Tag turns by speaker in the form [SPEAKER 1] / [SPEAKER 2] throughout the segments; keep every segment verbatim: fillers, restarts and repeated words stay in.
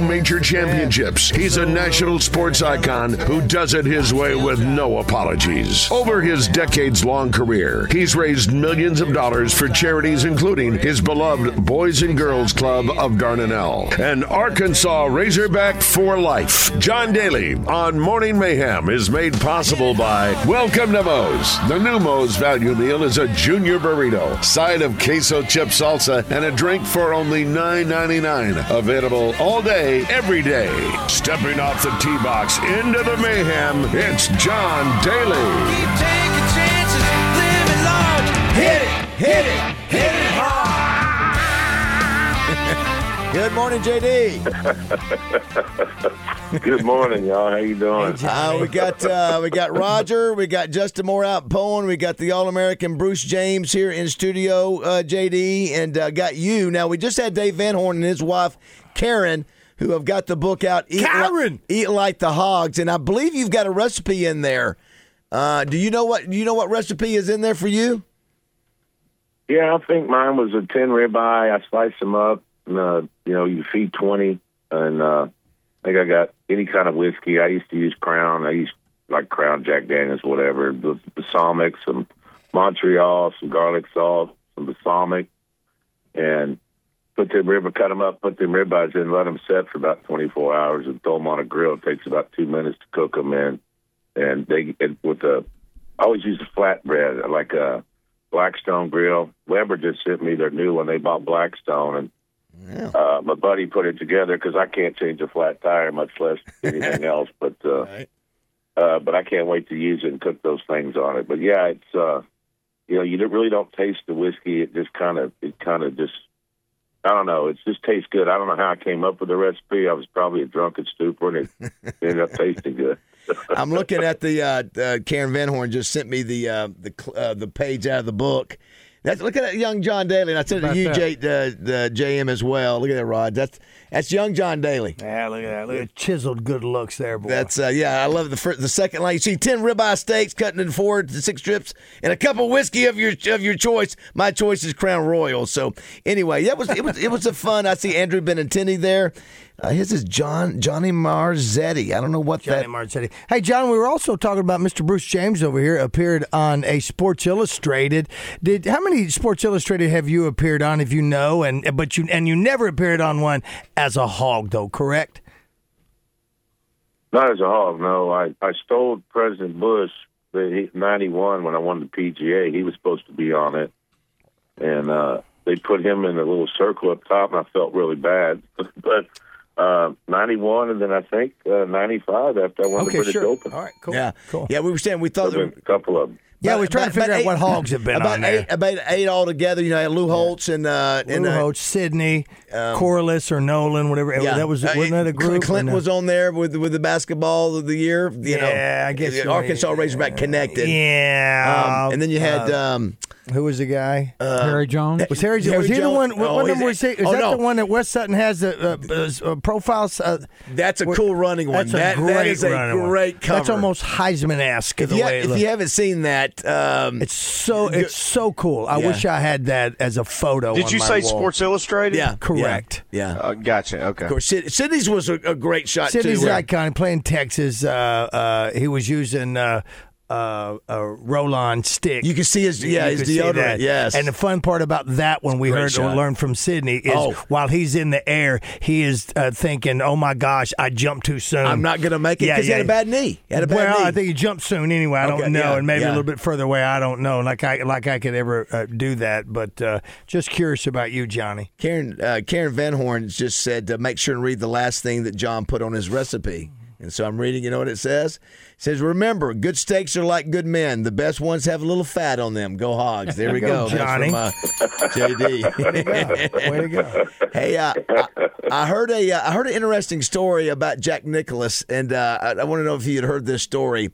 [SPEAKER 1] major championships. He's a national sports icon who does it his way with no apologies. Over his decades-long career, he's raised millions of dollars for charities including his beloved Boys and Girls Club of Dardanelle and Arkansas Razorback for life. John Daly on Morning Mayhem is made possible by Welcome to Moe's. The new Moe's value meal is a junior burrito, side of queso chip salsa, and a drink for only nine ninety-nine. Available all day, every day. Stepping off the tee box into the mayhem, it's John Daly.
[SPEAKER 2] Keep taking chances, living large. Hit it, hit it, hit it hard.
[SPEAKER 3] Good morning, J D.
[SPEAKER 4] Good morning, y'all. How you doing?
[SPEAKER 3] Uh, we got uh, we got Roger, we got Justin Moore out pulling, we got the All-American Bruce James here in studio, uh, J D, and uh, got you. Now, we just had Dave Van Horn and his wife, Karen, who have got the book out, Eat,
[SPEAKER 5] Karen!
[SPEAKER 3] Li- Eat Like the Hogs, and I believe you've got a recipe in there. Uh, do you know what do you know what recipe is in there for you?
[SPEAKER 4] Yeah, I think mine was a ten ribeye. I sliced them up. And, uh, you know, you feed twenty, and uh, I think I got any kind of whiskey. I used to use Crown. I used like Crown, Jack Daniels, whatever. The balsamic, some Montreal, some garlic salt, some balsamic, and put them rib, cut them up, put them ribeyes in, let them set for about twenty-four hours, and throw them on a grill. It takes about two minutes to cook them in, and they and with a. I always use a flatbread, like a Blackstone grill. Weber just sent me their new one. They bought Blackstone, and yeah. uh, my buddy put it together because I can't change a flat tire, much less anything else. But uh, right. uh, but I can't wait to use it and cook those things on it. But yeah, it's uh, you know, you don't, really don't taste the whiskey. It just kind of it kind of just. I don't know. It just tastes good. I don't know how I came up with the recipe. I was probably a drunken stupor, and it ended up tasting good.
[SPEAKER 3] I'm looking at the uh, uh, Karen Van Horn just sent me the uh, the uh, the page out of the book. That's, look at that young John Daly, and I said it to you, J, uh, the J M as well. Look at that, Rod. That's that's young John Daly.
[SPEAKER 5] Yeah, look at that. Look at chiseled good looks there, boy.
[SPEAKER 3] That's uh, yeah. I love the first, the second line. You see ten ribeye steaks cutting in four to six strips, and a cup of whiskey of your of your choice. My choice is Crown Royal. So anyway, that was it was it was a fun. I see Andrew Benintendi there. Uh, his is John Johnny Marzetti. I don't know what
[SPEAKER 5] Johnny
[SPEAKER 3] that.
[SPEAKER 5] Marzetti. Hey, John, we were also talking about Mister Bruce James over here. Appeared on a Sports Illustrated. Did how many Sports Illustrated have you appeared on? If you know, and but you and you never appeared on one as a hog, though, correct?
[SPEAKER 4] Not as a hog. No, I I stole President Bush in ninety-one when I won the P G A. He was supposed to be on it, and uh, they put him in a little circle up top, and I felt really bad, but. Uh, ninety-one, and then I think uh, ninety-five after I won
[SPEAKER 5] okay,
[SPEAKER 4] the British
[SPEAKER 5] sure.
[SPEAKER 4] Open.
[SPEAKER 5] All right, cool.
[SPEAKER 3] Yeah,
[SPEAKER 5] cool.
[SPEAKER 3] Yeah, we were saying we thought
[SPEAKER 4] there
[SPEAKER 3] there
[SPEAKER 4] were a couple of them.
[SPEAKER 5] Yeah, we were trying
[SPEAKER 3] about,
[SPEAKER 5] to figure out
[SPEAKER 3] eight,
[SPEAKER 5] what hogs have been
[SPEAKER 3] about
[SPEAKER 5] on there.
[SPEAKER 3] Eight, about eight altogether. You know, Lou Holtz and uh,
[SPEAKER 5] Lou
[SPEAKER 3] and uh,
[SPEAKER 5] Holtz, Sydney,
[SPEAKER 3] um,
[SPEAKER 5] Corliss or Nolan, whatever.
[SPEAKER 3] Yeah.
[SPEAKER 5] That was wasn't that a group?
[SPEAKER 3] Clinton was on there with with the basketball of the year. You
[SPEAKER 5] yeah,
[SPEAKER 3] know,
[SPEAKER 5] I guess
[SPEAKER 3] Arkansas Razorback connected.
[SPEAKER 5] Yeah,
[SPEAKER 3] um, and then you had.
[SPEAKER 5] Uh,
[SPEAKER 3] um,
[SPEAKER 5] Who was the guy?
[SPEAKER 3] Uh,
[SPEAKER 6] Harry Jones.
[SPEAKER 5] Was Harry,
[SPEAKER 3] Harry
[SPEAKER 5] was he
[SPEAKER 3] Jones?
[SPEAKER 5] the one? What,
[SPEAKER 3] Oh,
[SPEAKER 5] what
[SPEAKER 3] he's-
[SPEAKER 5] number was he? Is
[SPEAKER 3] oh,
[SPEAKER 5] that
[SPEAKER 3] no.
[SPEAKER 5] the one that West Sutton has the uh, uh, profiles? Uh,
[SPEAKER 3] That's a
[SPEAKER 5] What-
[SPEAKER 3] cool running one.
[SPEAKER 5] that's a
[SPEAKER 3] That,
[SPEAKER 5] great
[SPEAKER 3] that is a
[SPEAKER 5] running one.
[SPEAKER 3] great cover.
[SPEAKER 5] That's almost Heisman-esque.
[SPEAKER 3] If,
[SPEAKER 5] the
[SPEAKER 3] you,
[SPEAKER 5] way
[SPEAKER 3] ha-
[SPEAKER 5] it
[SPEAKER 3] if
[SPEAKER 5] looks.
[SPEAKER 3] you haven't seen that, um,
[SPEAKER 5] It's so it's so cool. I
[SPEAKER 3] Yeah.
[SPEAKER 5] wish I had that as a photo.
[SPEAKER 7] Did
[SPEAKER 5] on
[SPEAKER 7] you
[SPEAKER 5] my
[SPEAKER 7] say
[SPEAKER 5] wall.
[SPEAKER 7] Sports Illustrated?
[SPEAKER 3] yeah,
[SPEAKER 5] Correct.
[SPEAKER 3] Yeah, yeah.
[SPEAKER 7] Uh, gotcha. Okay.
[SPEAKER 3] Of course, Sid- Sydney's was a, a great shot
[SPEAKER 5] Sydney's
[SPEAKER 3] too.
[SPEAKER 5] iconic. Playing Texas, uh, uh, he was using uh, uh, a Roll-On stick.
[SPEAKER 3] You can see his yeah
[SPEAKER 5] You
[SPEAKER 3] his
[SPEAKER 5] could see
[SPEAKER 3] deodorant.
[SPEAKER 5] that.
[SPEAKER 3] Yes,
[SPEAKER 5] And the fun part about that one we
[SPEAKER 3] Great
[SPEAKER 5] heard
[SPEAKER 3] shot.
[SPEAKER 5] or learned from Sydney is
[SPEAKER 3] Oh.
[SPEAKER 5] while he's in the air, he is uh, thinking, "Oh my gosh, I jumped too soon.
[SPEAKER 3] I'm not going to make it
[SPEAKER 5] Yeah,
[SPEAKER 3] because he
[SPEAKER 5] yeah.
[SPEAKER 3] had a bad knee. He had a bad
[SPEAKER 5] well,
[SPEAKER 3] knee.
[SPEAKER 5] I think he jumped soon anyway. I
[SPEAKER 3] Okay,
[SPEAKER 5] don't know,
[SPEAKER 3] yeah,
[SPEAKER 5] and maybe
[SPEAKER 3] yeah.
[SPEAKER 5] a little bit further away. I don't know. Like I like I could ever uh, do that, but uh, just curious about you, Johnny.
[SPEAKER 3] Karen uh, Karen Van Horn just said to make sure and read the last thing that John put on his recipe. And so I'm reading, you know what it says? It says, remember, good steaks are like good men. The best ones have a little fat on them. Go Hogs. There we go.
[SPEAKER 5] Go, Johnny.
[SPEAKER 3] That's from uh, J D.
[SPEAKER 5] Way to go.
[SPEAKER 3] Hey, uh, I, I heard a uh, I heard an interesting story about Jack Nicklaus, and uh, I, I want to know if you had heard this story.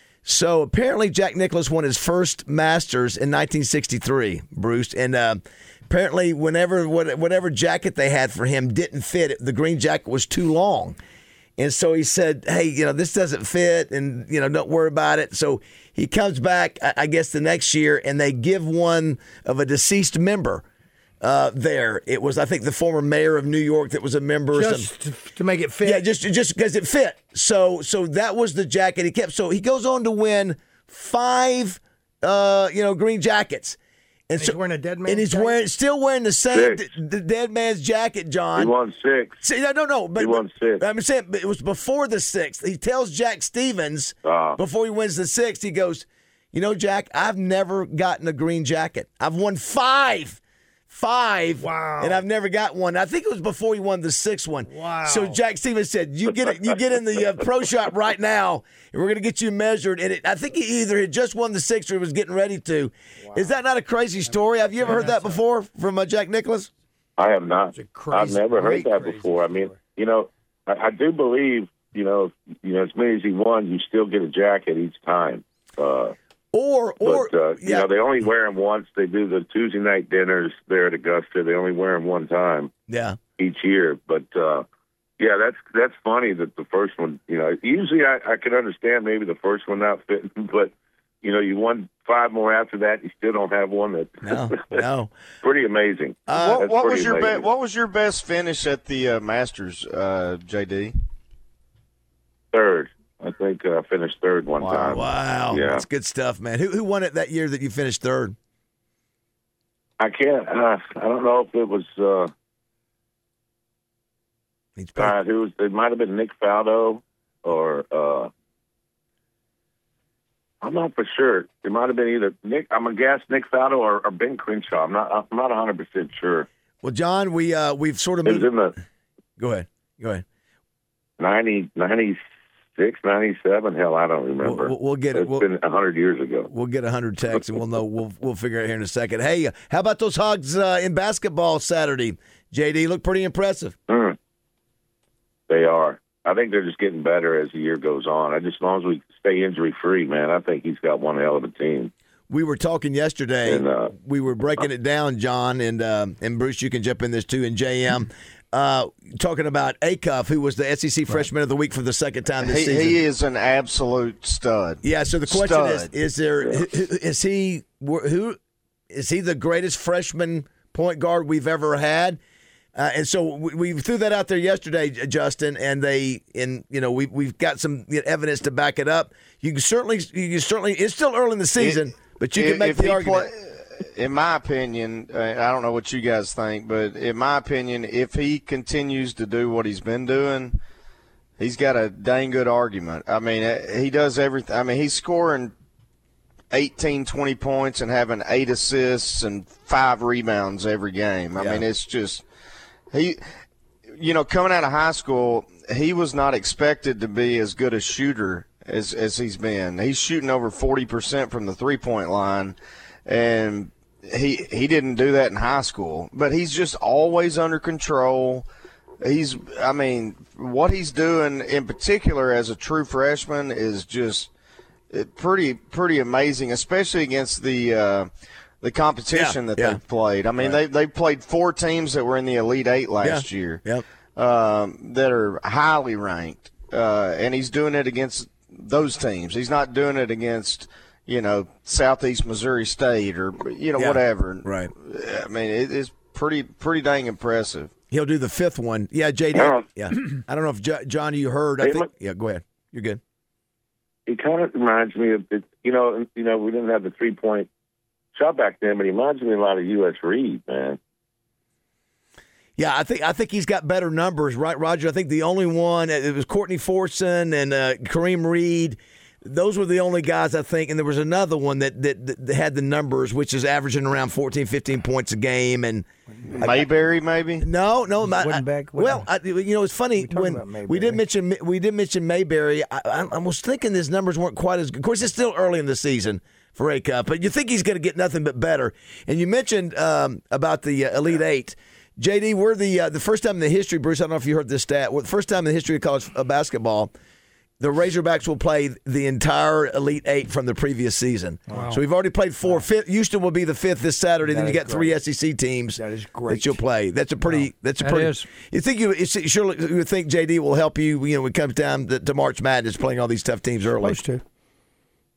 [SPEAKER 3] So apparently Jack Nicklaus won his first Masters in nineteen sixty-three, Bruce, and uh, apparently whenever whatever jacket they had for him didn't fit, the green jacket was too long. And so he said, hey, you know, this doesn't fit and, you know, don't worry about it. So he comes back, I guess, the next year, and they give one of a deceased member uh, there. It was, I think, the former mayor of New York that was a member.
[SPEAKER 5] Just
[SPEAKER 3] some,
[SPEAKER 5] to, to make it fit.
[SPEAKER 3] Yeah, just just because it fit. So so that was the jacket he kept. So he goes on to win five, uh, you know, green jackets. And
[SPEAKER 5] he's
[SPEAKER 3] so,
[SPEAKER 5] wearing a dead man's
[SPEAKER 3] and he's
[SPEAKER 5] jacket?
[SPEAKER 3] wearing still wearing the same
[SPEAKER 4] Six.
[SPEAKER 3] the dead man's jacket, John.
[SPEAKER 4] He won six.
[SPEAKER 3] See, no, no, no. But,
[SPEAKER 4] He won six.
[SPEAKER 3] I'm saying but it was before the sixth. He tells Jack Stevens
[SPEAKER 4] Ah.
[SPEAKER 3] before he wins the sixth, he goes, you know, Jack, I've never gotten a green jacket. I've won five. Five.
[SPEAKER 5] Wow.
[SPEAKER 3] And I've never got one. I think it was before he won the sixth one.
[SPEAKER 5] Wow.
[SPEAKER 3] So Jack Stevens said, you get it, you get in the uh, pro shop right now, and we're going to get you measured. And it, I think he either had just won the sixth or he was getting ready to. Wow. Is that not a crazy story? Have you ever heard that before from uh, Jack Nicklaus?
[SPEAKER 4] I have not.
[SPEAKER 5] a crazy-
[SPEAKER 4] I've never heard
[SPEAKER 5] great
[SPEAKER 4] that
[SPEAKER 5] crazy
[SPEAKER 4] before. I mean,
[SPEAKER 5] story.
[SPEAKER 4] you know, I, I do believe, you know, you know, as many as he won, you still get a jacket each time. Uh,
[SPEAKER 3] Or, or
[SPEAKER 4] but, uh, you
[SPEAKER 3] yeah.
[SPEAKER 4] know, they only wear them once. They do the Tuesday night dinners there at Augusta. They only wear them one time
[SPEAKER 3] yeah.
[SPEAKER 4] each year. But, uh, yeah, that's that's funny that the first one, you know, usually I, I can understand maybe the first one not fitting, but, you know, you won five more after that, you still don't have one. That
[SPEAKER 3] No, no.
[SPEAKER 4] pretty amazing.
[SPEAKER 3] Uh,
[SPEAKER 6] what what
[SPEAKER 4] pretty
[SPEAKER 6] was your be-
[SPEAKER 4] amazing.
[SPEAKER 6] what was your best finish at the uh, Masters, uh, J D?
[SPEAKER 4] Third. I think I uh, finished third one
[SPEAKER 6] Wow.
[SPEAKER 4] time.
[SPEAKER 3] Wow.
[SPEAKER 4] Yeah.
[SPEAKER 3] That's good stuff, man. Who who won it that year that you finished third?
[SPEAKER 4] I can't. Uh, I don't know if it was. Uh,
[SPEAKER 3] Each player-
[SPEAKER 4] uh, who was? It might have been Nick Faldo, or uh, I'm not for sure. It might have been either Nick. I'm gonna guess Nick Faldo or, or Ben Crenshaw. I'm not. I'm not one hundred percent sure.
[SPEAKER 3] Well, John, we uh, we've sort of
[SPEAKER 4] It was
[SPEAKER 3] moved.
[SPEAKER 4] in the
[SPEAKER 3] Go ahead. Go ahead.
[SPEAKER 4] ninety, ninety-six, ninety-seven. Hell, I don't remember.
[SPEAKER 3] We'll- we'll get it.
[SPEAKER 4] It's
[SPEAKER 3] We'll-
[SPEAKER 4] been a hundred years ago.
[SPEAKER 3] We'll get a hundred texts and we'll know. We'll we'll figure it out here in a second. Hey, uh, how about those Hogs uh, in basketball Saturday? J D looked pretty impressive.
[SPEAKER 4] Mm. They are. I think they're just getting better as the year goes on. I just as long as we stay injury free, man. I think he's got one hell of a team.
[SPEAKER 3] We were talking yesterday.
[SPEAKER 4] And, uh,
[SPEAKER 3] we were breaking it down, John, and uh, and Bruce. You can jump in this too, and J M. Uh, talking about Acuff, who was the S E C Freshman of the Week for the second time this
[SPEAKER 6] He,
[SPEAKER 3] season.
[SPEAKER 6] he is an absolute stud.
[SPEAKER 3] Yeah. So the question is:
[SPEAKER 6] Stud.
[SPEAKER 3] Is there is he who is he the greatest freshman point guard we've ever had? Uh, and so we, we threw that out there yesterday, Justin, and they, and you know, we we've got some evidence to back it up. You can certainly, you can certainly, it's still early in the season,
[SPEAKER 6] It-
[SPEAKER 3] but you can
[SPEAKER 6] if-
[SPEAKER 3] make
[SPEAKER 6] if
[SPEAKER 3] the
[SPEAKER 6] he
[SPEAKER 3] argument.
[SPEAKER 6] play- in my opinion, uh, I don't know what you guys think, but in my opinion, if he continues to do what he's been doing, he's got a dang good argument. I mean, uh, he does everything. I mean, he's scoring eighteen, twenty points and having eight assists and five rebounds every game. I
[SPEAKER 3] Yeah.
[SPEAKER 6] mean, it's just he. You know, coming out of high school, he was not expected to be as good a shooter as as he's been. He's shooting over forty percent from the three point line, and he he didn't do that in high school. But he's just always under control. He's, I mean, what he's doing in particular as a true freshman is just pretty pretty amazing, especially against the uh, the competition
[SPEAKER 3] Yeah,
[SPEAKER 6] that
[SPEAKER 3] yeah.
[SPEAKER 6] they've played. I mean, they they played four teams that were in the Elite Eight last
[SPEAKER 3] Yeah,
[SPEAKER 6] year,
[SPEAKER 3] yep.
[SPEAKER 6] um, that are highly ranked, uh, and he's doing it against those teams. He's not doing it against, you know, Southeast Missouri State or, you know,
[SPEAKER 3] Yeah,
[SPEAKER 6] whatever.
[SPEAKER 3] right.
[SPEAKER 6] I mean, it is pretty pretty dang impressive.
[SPEAKER 3] He'll do the fifth one. Yeah, J D.
[SPEAKER 4] Yeah.
[SPEAKER 3] Yeah. I don't know if Jo- John, you heard. I
[SPEAKER 4] Hey,
[SPEAKER 3] think.
[SPEAKER 4] look-
[SPEAKER 3] Yeah, go ahead. You're good.
[SPEAKER 4] He kind of reminds me of, it, you know, you know, we didn't have the three point shot back then, but he reminds me a lot of U S Reed, man.
[SPEAKER 3] Yeah, I think I think he's got better numbers, right, Roger? I think the only one it was Courtney Forson and uh, Kareem Reed. Those were the only guys I think, and there was another one that that, that had the numbers, which is averaging around fourteen, fifteen points a game, and
[SPEAKER 6] Mayberry, maybe.
[SPEAKER 3] no, no, my,
[SPEAKER 5] Wooden back, wooden-
[SPEAKER 3] well, I, you know, it's funny
[SPEAKER 5] talking
[SPEAKER 3] when
[SPEAKER 5] about Mayberry.
[SPEAKER 3] we did mention we did mention Mayberry. I, I, I was thinking his numbers weren't quite as good. Of course, it's still early in the season for A Cup, but you think he's going to get nothing but better. And you mentioned um, about the uh, Elite Eight. J D, we're the uh, the first time in the history, Bruce, I don't know if you heard this stat, we're the first time in the history of college uh, basketball, the Razorbacks will play the entire Elite Eight from the previous season. So we've already played four. Fifth, Houston will be the fifth this Saturday.
[SPEAKER 5] That
[SPEAKER 3] then you
[SPEAKER 5] is
[SPEAKER 3] got three
[SPEAKER 5] great.
[SPEAKER 3] S E C teams
[SPEAKER 5] That is great.
[SPEAKER 3] that you'll play. That's a pretty. That's a
[SPEAKER 5] That
[SPEAKER 3] pretty.
[SPEAKER 5] is.
[SPEAKER 3] You think you it's, surely you would think J D will help you? You know, when it comes down to, to March Madness, playing all these tough teams early.
[SPEAKER 5] Supposed to.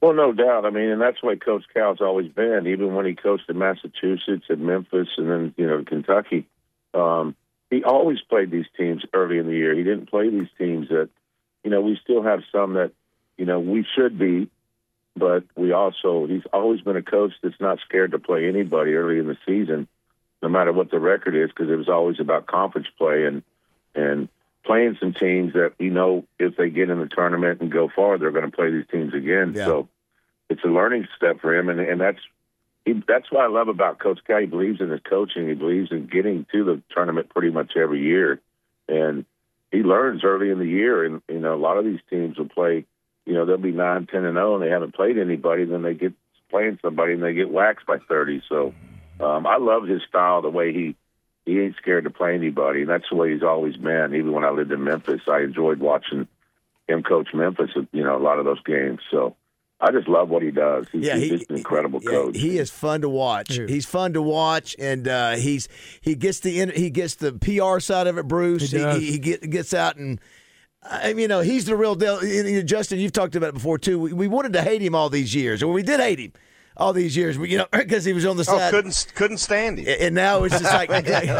[SPEAKER 4] Well, no doubt. I mean, and that's the way Coach Cal's always been. Even when he coached in Massachusetts and Memphis and then, you know, Kentucky, um, he always played these teams early in the year. He didn't play these teams that, you know, we still have some that, you know, we should be, but we also, he's always been a coach that's not scared to play anybody early in the season, no matter what the record is, because it was always about conference play and, and playing some teams that, you know, if they get in the tournament and go far, they're going to play these teams again.
[SPEAKER 3] Yeah.
[SPEAKER 4] So it's a learning step for him, and, and that's he, that's what I love about Coach Cal. He believes in his coaching. He believes in getting to the tournament pretty much every year, and he learns early in the year. And, you know, a lot of these teams will play, you know, they'll be nine, ten, and oh, and they haven't played anybody, then they get playing somebody, and they get waxed by thirty. So um, I love his style, the way he, he ain't scared to play anybody, and that's the way he's always been. Even when I lived in Memphis, I enjoyed watching him coach Memphis, you know, a lot of those games. So I just love what he does. He's,
[SPEAKER 3] Yeah,
[SPEAKER 4] he's
[SPEAKER 3] he-
[SPEAKER 4] just an incredible
[SPEAKER 3] Yeah,
[SPEAKER 4] coach.
[SPEAKER 3] he is fun to watch. He's fun to watch, and uh, he's he gets the in- he gets the P R side of it, Bruce.
[SPEAKER 5] He does.
[SPEAKER 3] he, he get, gets out and. I mean, you know, he's the real deal. You know, Justin, you've talked about it before too. We, we wanted to hate him all these years, or we did hate him all these years. You know, because he was on the
[SPEAKER 6] Oh,
[SPEAKER 3] side.
[SPEAKER 6] couldn't couldn't stand him.
[SPEAKER 3] And now it's just like,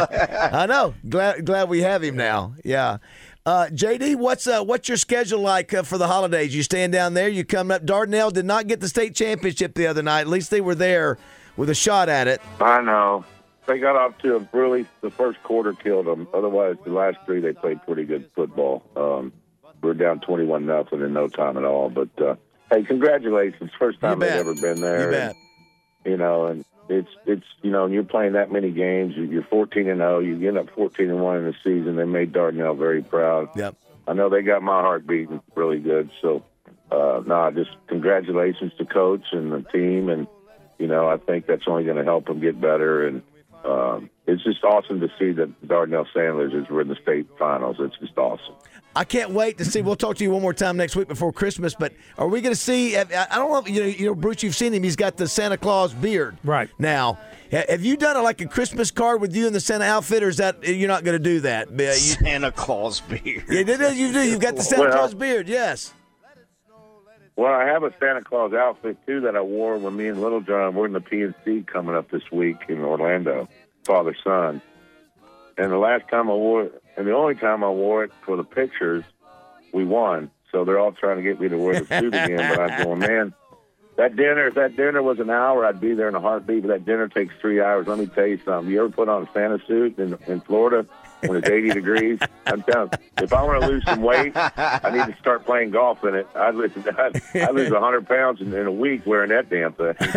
[SPEAKER 3] I know. Glad glad we have him now. Yeah. Uh, J D, what's uh, what's your schedule like uh, for the holidays? You staying down there? You coming up? Dardanelle did not get the state championship the other night. At least they were there with a shot at it.
[SPEAKER 4] I know. They got off to a really, the first quarter killed them. Otherwise, the last three, they played pretty good football. Um, we're down twenty-one nothing in no time at all. But, uh, hey, congratulations. First time
[SPEAKER 3] bet.
[SPEAKER 4] they've ever been there.
[SPEAKER 3] You bet.
[SPEAKER 4] And, you know, and it's, it's you know, and you're playing that many games. You're fourteen and oh. You get up fourteen and one in the season. They made Dardanelle very proud.
[SPEAKER 3] Yep.
[SPEAKER 4] I know they got my heart beating really good. So, uh, no, just congratulations to Coach and the team. And, you know, I think that's only going to help them get better. And um, it's just awesome to see that Dardanelle Sanders is in the state finals. It's just awesome.
[SPEAKER 3] I can't wait to see. We'll talk to you one more time next week before Christmas. But are we going to see? I I don't know. You know, you know, Bruce, you've seen him. He's got the Santa Claus beard.
[SPEAKER 5] Right.
[SPEAKER 3] Now, ha- have you done a, like a Christmas card with you and the Santa outfit, or is that you're not going to do that? Uh, you,
[SPEAKER 6] Santa Claus beard.
[SPEAKER 3] yeah, you do. You do. You've got the Santa
[SPEAKER 4] Well-
[SPEAKER 3] Claus beard. Yes.
[SPEAKER 4] Well, I have a Santa Claus outfit, too, that I wore when me and Little John were in the P N C coming up this week in Orlando, father-son. And the last time I wore it, and the only time I wore it for the pictures, we won. So they're all trying to get me to wear the suit again. But I'm going, man, that dinner, if that dinner was an hour, I'd be there in a heartbeat. But that dinner takes three hours. Let me tell you something. You ever put on a Santa suit in, in Florida when it's eighty degrees? I'm telling you, if I want to lose some weight, I need to start playing golf in it. I'd lose, I'd, I'd lose one hundred pounds in, in a week wearing that damn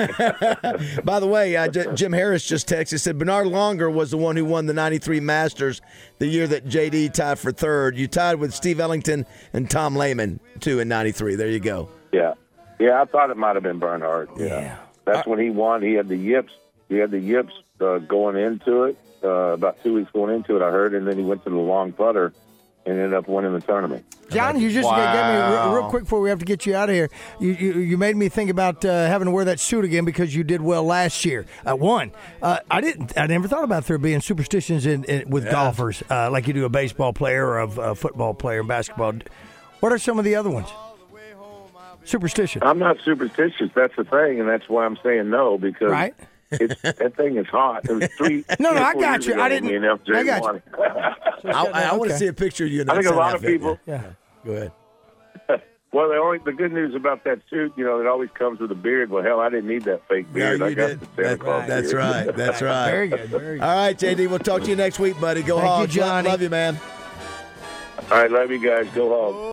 [SPEAKER 4] thing.
[SPEAKER 3] By the way, uh, J- Jim Harris just texted, said Bernard Longer was the one who won the ninety-three Masters the year that J D tied for third. You tied with Steve Ellington and Tom Lehman, too, in ninety-three. There you go.
[SPEAKER 4] Yeah. Yeah, I thought it might have been Bernhard. Yeah.
[SPEAKER 5] Yeah.
[SPEAKER 4] That's when he won. He had the yips. He had the yips uh, going into it, uh, about two weeks going into it, I heard, and then he went to the long putter and ended up winning the tournament.
[SPEAKER 5] John, you just
[SPEAKER 6] Wow.
[SPEAKER 5] gave me real, real quick before we have to get you out of here. You you, you made me think about uh, having to wear that suit again because you did well last year. Uh, one, uh, I didn't. I never thought about there being superstitions in, in with golfers, uh, like you do a baseball player or a, a football player in basketball. What are some of the other ones? Superstition.
[SPEAKER 4] I'm not superstitious. That's the thing, and that's why I'm saying no, because
[SPEAKER 5] Right.
[SPEAKER 4] it's, that thing is hot. It was three.
[SPEAKER 5] No, no,
[SPEAKER 4] three or
[SPEAKER 5] I
[SPEAKER 4] four
[SPEAKER 5] got
[SPEAKER 4] years
[SPEAKER 5] you.
[SPEAKER 4] ago
[SPEAKER 5] I
[SPEAKER 4] when
[SPEAKER 5] didn't-
[SPEAKER 4] me and F J
[SPEAKER 5] I got you.
[SPEAKER 4] won.
[SPEAKER 3] I, I, I want to
[SPEAKER 5] Okay.
[SPEAKER 3] see a picture of you in that
[SPEAKER 4] I think a
[SPEAKER 3] Santa
[SPEAKER 4] lot of
[SPEAKER 3] outfit.
[SPEAKER 4] people.
[SPEAKER 5] Yeah.
[SPEAKER 3] Go ahead.
[SPEAKER 4] Well, the only the good news about that suit, you know, it always comes with a beard. Well, hell, I didn't need that fake
[SPEAKER 3] Yeah,
[SPEAKER 4] beard. I
[SPEAKER 3] you
[SPEAKER 4] got
[SPEAKER 3] did.
[SPEAKER 4] the Santa
[SPEAKER 3] That-
[SPEAKER 4] Claus
[SPEAKER 3] that's
[SPEAKER 4] beard.
[SPEAKER 3] right. That's right.
[SPEAKER 5] Very good. Very good.
[SPEAKER 3] All right, J D, we'll talk to you next week, buddy. Go
[SPEAKER 5] Thank you,
[SPEAKER 3] Hogs.
[SPEAKER 5] Johnny.
[SPEAKER 3] Love you, man.
[SPEAKER 4] All right, love you guys. Go home.